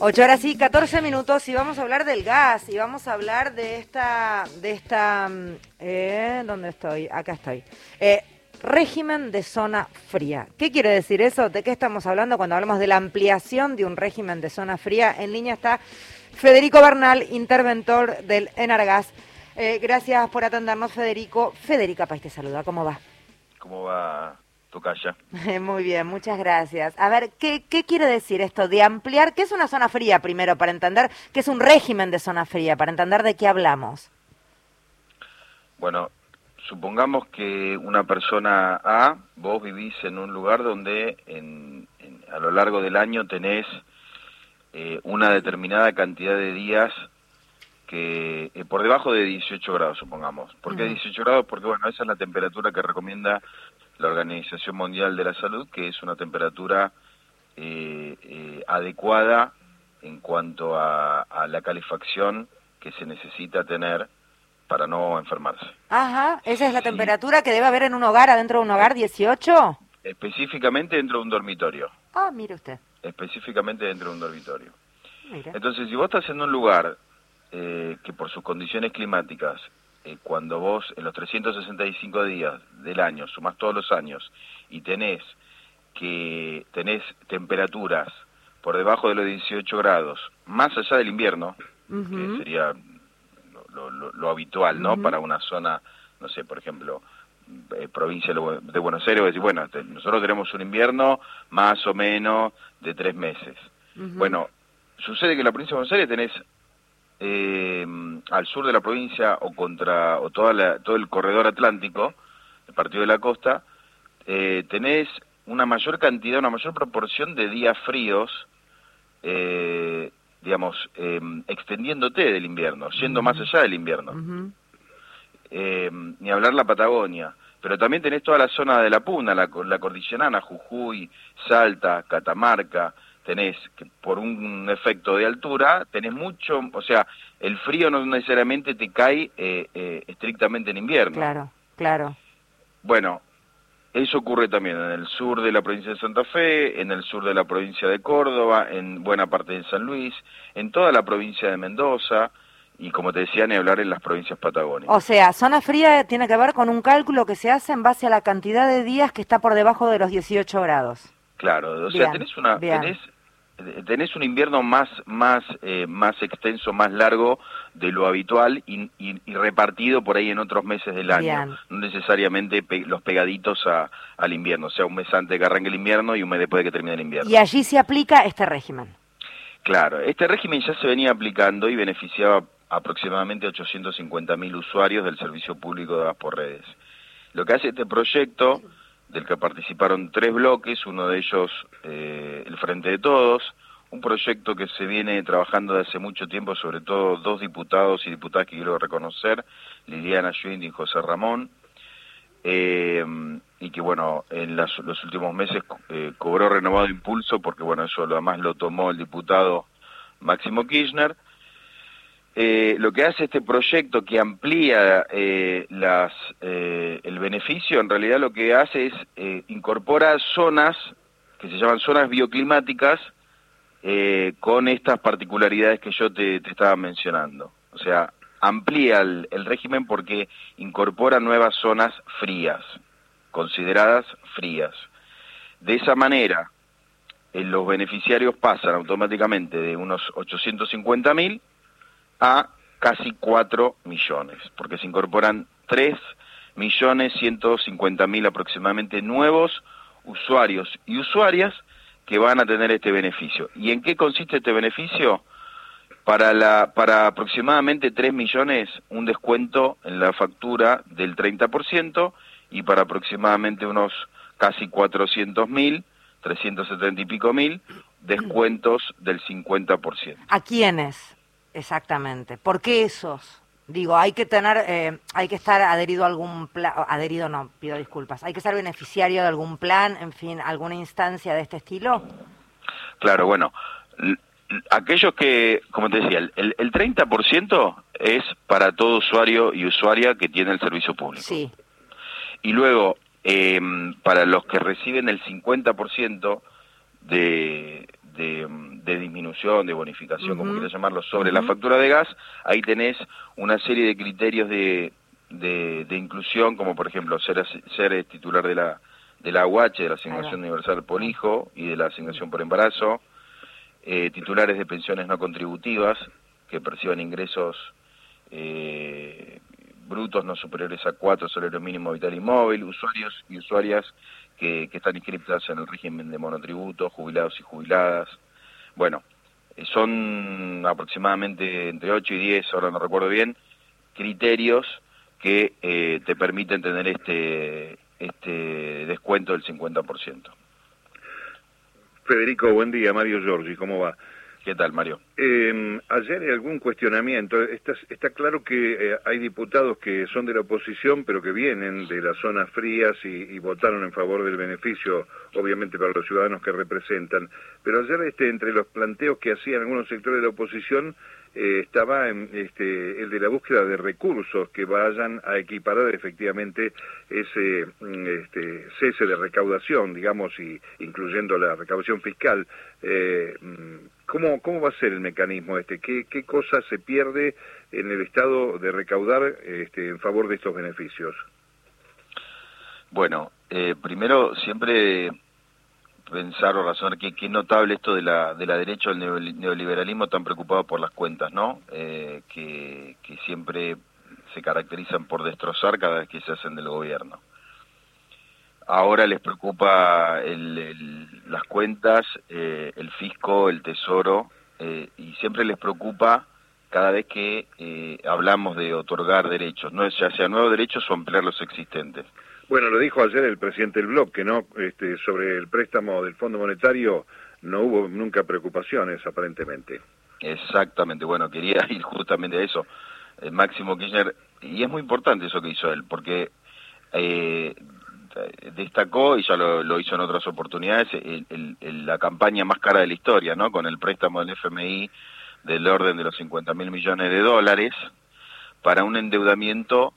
8 horas y 14 minutos y vamos a hablar del gas y vamos a hablar de esta, ¿dónde estoy? Acá estoy. Régimen de zona fría. ¿Qué quiere decir eso? ¿De qué estamos hablando cuando hablamos de la ampliación de un régimen de zona fría? En línea está Federico Bernal, interventor del Enargas. Gracias por atendernos, Federico. Federica País te saluda. ¿Cómo va? ¿Cómo va Tocaya? Muy bien, muchas gracias. A ver, ¿qué quiere decir esto de ampliar? ¿Qué es una zona fría primero para entender? ¿Qué es un régimen de zona fría para entender de qué hablamos? Bueno, supongamos que una persona A, vos vivís en un lugar donde a lo largo del año tenés una determinada cantidad de días que por debajo de 18 grados, supongamos. ¿Por qué 18 grados? Porque, bueno, esa es la temperatura que recomienda la Organización Mundial de la Salud, que es una temperatura adecuada en cuanto a la calefacción que se necesita tener para no enfermarse. Ajá, esa es la temperatura que debe haber en un hogar, adentro de un hogar, 18. Específicamente dentro de un dormitorio. Ah, mire usted. Específicamente dentro de un dormitorio. Mira. Entonces, si vos estás en un lugar que por sus condiciones climáticas, cuando vos en los 365 días del año, sumás todos los años, y tenés temperaturas por debajo de los 18 grados, más allá del invierno, que sería lo habitual, ¿no? Para una zona, no sé, por ejemplo, provincia de Buenos Aires, decir, bueno, nosotros tenemos un invierno más o menos de 3 meses. Bueno, sucede que en la provincia de Buenos Aires tenés al sur de la provincia o todo el corredor atlántico, el partido de la costa, tenés una mayor cantidad, una mayor proporción de días fríos, digamos, extendiéndote del invierno, yendo más allá del invierno. Ni hablar la Patagonia, pero también tenés toda la zona de la Puna, la cordillerana, Jujuy, Salta, Catamarca. Tenés que por un efecto de altura, tenés mucho, o sea, el frío no necesariamente te cae estrictamente en invierno. Claro, claro. Bueno, eso ocurre también en el sur de la provincia de Santa Fe, en el sur de la provincia de Córdoba, en buena parte de San Luis, en toda la provincia de Mendoza y, como te decía, ni hablar en las provincias patagónicas. O sea, zona fría tiene que ver con un cálculo que se hace en base a la cantidad de días que está por debajo de los 18 grados. Claro, o sea, tenés un invierno más extenso, más largo de lo habitual y repartido por ahí en otros meses del año. No necesariamente los pegaditos al invierno, o sea, un mes antes de que arranque el invierno y un mes después de que termine el invierno. Y allí se aplica este régimen. Claro, este régimen ya se venía aplicando y beneficiaba aproximadamente 850.000 usuarios del servicio público de gas por redes. Lo que hace este proyecto, del que participaron 3 bloques, uno de ellos el Frente de Todos, un proyecto que se viene trabajando desde hace mucho tiempo, sobre todo 2 diputados y diputadas que quiero reconocer, Liliana Schwind y José Ramón, y que bueno, en los últimos meses cobró renovado impulso, porque bueno, eso además lo tomó el diputado Máximo Kirchner. Lo que hace este proyecto que amplía el beneficio, en realidad lo que hace es incorpora zonas que se llaman zonas bioclimáticas con estas particularidades que yo te estaba mencionando. O sea, amplía el régimen porque incorpora nuevas zonas frías, consideradas frías. De esa manera, los beneficiarios pasan automáticamente de unos 850.000 a casi 4 millones, porque se incorporan 3.150.000 aproximadamente nuevos usuarios y usuarias que van a tener este beneficio. ¿Y en qué consiste este beneficio? Para aproximadamente 3 millones, un descuento en la factura del 30%, y para aproximadamente unos casi 400.000, 370 y pico mil, descuentos del 50%. ¿A quiénes? Exactamente. ¿Por qué esos? Digo, hay que estar adherido a algún plan, adherido no, pido disculpas, hay que ser beneficiario de algún plan, en fin, alguna instancia de este estilo. Claro, bueno, aquellos que, como te decía, el 30% es para todo usuario y usuaria que tiene el servicio público. Sí. Y luego, para los que reciben el 50% de de disminución, de bonificación, como quieras llamarlo, sobre la factura de gas, ahí tenés una serie de criterios de inclusión, como por ejemplo ser titular de la AUH, de la Asignación Universal por Hijo, y de la Asignación por Embarazo, titulares de pensiones no contributivas, que perciban ingresos brutos no superiores a 4 salarios mínimos vital y móvil, usuarios y usuarias que están inscritas en el régimen de monotributo, jubilados y jubiladas. Bueno, son aproximadamente entre 8 y 10, ahora no recuerdo bien, criterios que te permiten tener este descuento del 50%. Federico, buen día. Mario Giorgi, ¿cómo va? ¿Qué tal, Mario? Ayer hay algún cuestionamiento. Está claro que hay diputados que son de la oposición, pero que vienen de las zonas frías y votaron en favor del beneficio, obviamente para los ciudadanos que representan. Pero ayer, entre los planteos que hacían algunos sectores de la oposición, estaba el de la búsqueda de recursos que vayan a equiparar efectivamente ese cese de recaudación, digamos, y incluyendo la recaudación fiscal. ¿Cómo va a ser el mecanismo ¿Qué cosa se pierde en el Estado de recaudar en favor de estos beneficios? Bueno, primero siempre pensar o razonar que es notable esto de la derecha al neoliberalismo tan preocupado por las cuentas, ¿no? Que siempre se caracterizan por destrozar cada vez que se hacen del gobierno. Ahora les preocupa las cuentas, el fisco, el tesoro, y siempre les preocupa cada vez que hablamos de otorgar derechos, no ya sea nuevos derechos o ampliar los existentes. Bueno, lo dijo ayer el presidente del bloque, ¿no? Sobre el préstamo del Fondo Monetario no hubo nunca preocupaciones, aparentemente. Exactamente, bueno, quería ir justamente a eso. Máximo Kirchner, y es muy importante eso que hizo él, porque destacó, y ya lo hizo en otras oportunidades, la campaña más cara de la historia, ¿no? Con el préstamo del FMI del orden de los 50.000 millones de dólares para un endeudamiento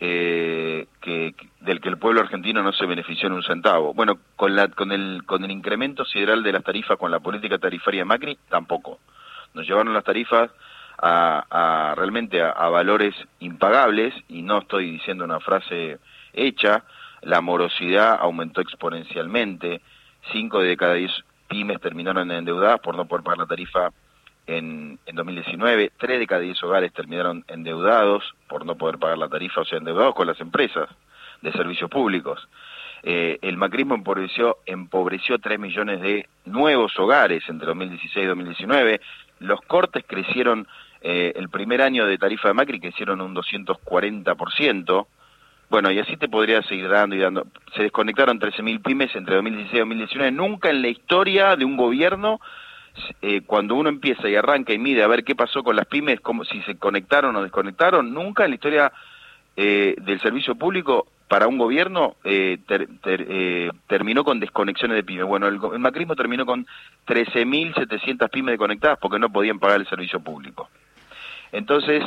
del que el pueblo argentino no se benefició en un centavo. Bueno, con el incremento sideral de las tarifas, con la política tarifaria de Macri, tampoco. Nos llevaron las tarifas realmente a valores impagables, y no estoy diciendo una frase hecha. La morosidad aumentó exponencialmente. 5 de cada 10 pymes terminaron endeudadas por no poder pagar la tarifa en 2019. 3 de cada 10 hogares terminaron endeudados por no poder pagar la tarifa, o sea, endeudados con las empresas de servicios públicos. El macrismo empobreció 3 millones de nuevos hogares entre 2016 y 2019. Los cortes crecieron, el primer año de tarifa de Macri crecieron un 240%. Bueno, y así te podría seguir dando y dando. Se desconectaron 13.000 pymes entre 2016 y 2019. Nunca en la historia de un gobierno, cuando uno empieza y arranca y mide a ver qué pasó con las pymes, si se conectaron o desconectaron, nunca en la historia del servicio público para un gobierno terminó con desconexiones de pymes. Bueno, el macrismo terminó con 13.700 pymes desconectadas porque no podían pagar el servicio público. Entonces,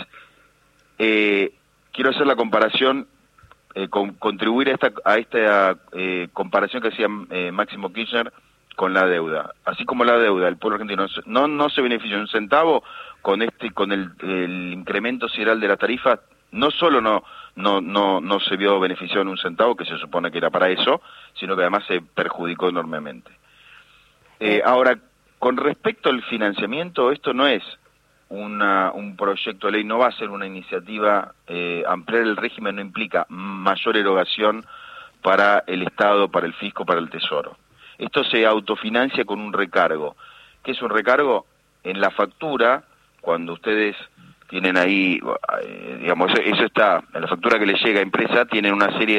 quiero hacer la comparación, contribuir a esta comparación que hacía Máximo Kirchner con la deuda. Así como la deuda, el pueblo argentino no se benefició un centavo con el incremento sideral de la tarifa. No solo no se vio beneficiado en un centavo, que se supone que era para eso, sino que además se perjudicó enormemente. Ahora, con respecto al financiamiento, esto no es un proyecto de ley, no va a ser una iniciativa. Ampliar el régimen no implica mayor erogación para el Estado, para el fisco, para el Tesoro. Esto se autofinancia con un recargo. ¿Qué es un recargo? En la factura, cuando ustedes tienen ahí, digamos, eso está, en la factura que les llega a empresa, tienen una serie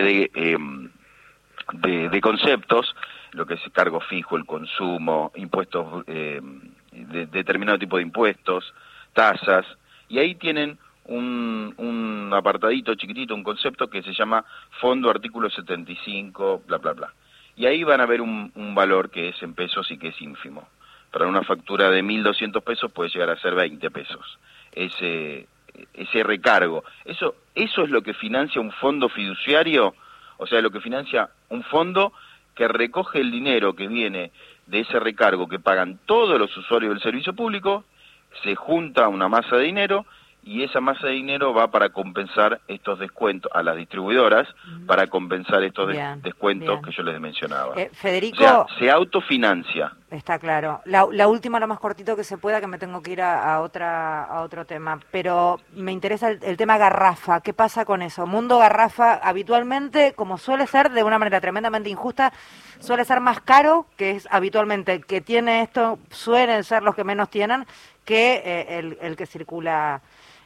de conceptos, lo que es cargo fijo, el consumo, impuestos, determinado tipo de impuestos, tasas, y ahí tienen un apartadito chiquitito, un concepto que se llama Fondo Artículo 75, bla, bla, bla. Y ahí van a ver un valor que es en pesos y que es ínfimo. Para una factura de 1.200 pesos puede llegar a ser 20 pesos. Ese recargo. Eso es lo que financia un fondo fiduciario, o sea, lo que financia un fondo que recoge el dinero que viene de ese recargo que pagan todos los usuarios del servicio público, se junta una masa de dinero y esa masa de dinero va para compensar estos descuentos a las distribuidoras, para compensar estos descuentos que yo les mencionaba. Federico, o sea, se autofinancia. Está claro. La última, lo más cortito que se pueda, que me tengo que ir a otro tema, pero me interesa el tema garrafa. ¿Qué pasa con eso? Mundo garrafa, habitualmente, como suele ser, de una manera tremendamente injusta, suele ser más caro, que es habitualmente el que tiene esto, suelen ser los que menos tienen, que el que circula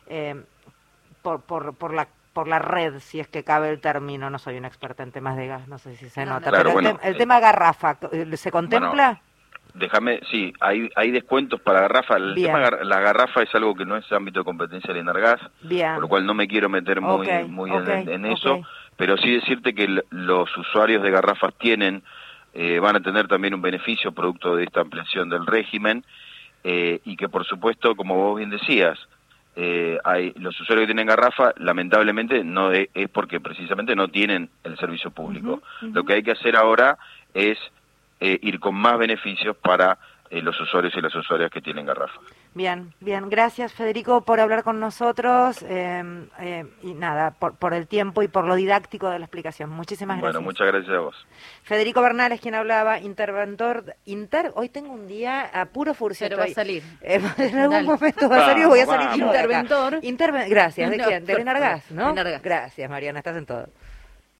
por la red, si es que cabe el término. No soy una experta en temas de gas, no sé si se nota, claro, pero el tema garrafa, ¿se contempla? Déjame, sí, hay descuentos para garrafa. El tema la garrafa es algo que no es ámbito de competencia de Enargás, por lo cual no me quiero meter muy en eso, pero sí decirte que los usuarios de garrafas van a tener también un beneficio producto de esta ampliación del régimen, y que por supuesto, como vos bien decías, los usuarios que tienen garrafa, lamentablemente, no es porque precisamente no tienen el servicio público. Lo que hay que hacer ahora es ir con más beneficios para los usuarios y las usuarias que tienen garrafa. Bien, gracias Federico por hablar con nosotros y nada, por el tiempo y por lo didáctico de la explicación. Muchísimas gracias. Bueno, muchas gracias a vos. Federico Bernal es quien hablaba, hoy tengo un día a puro furcio. Pero va a salir. En algún momento va a salir, voy a salir. Interventor. Gracias, ¿de quién? De Enargás, ¿no? Enargás. Gracias, Mariana, estás en todo.